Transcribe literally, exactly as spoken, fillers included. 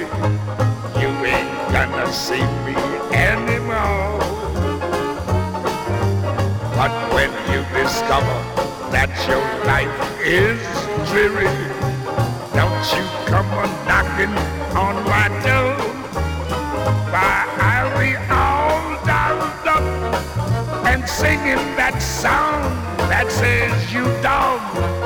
you ain't gonna see me anymore. But when you discover that your life is dreary, don't you come a-knocking on my door. Why, I'll be all dolled up and singing that song that says you dog